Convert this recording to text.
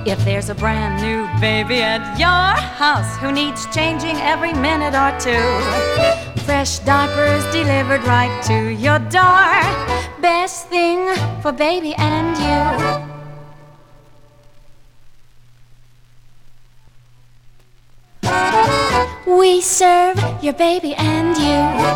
If there's a brand new baby at your house who needs changing every minute or two, fresh diapers delivered right to your door. Best thing for baby and you. We serve your baby and you.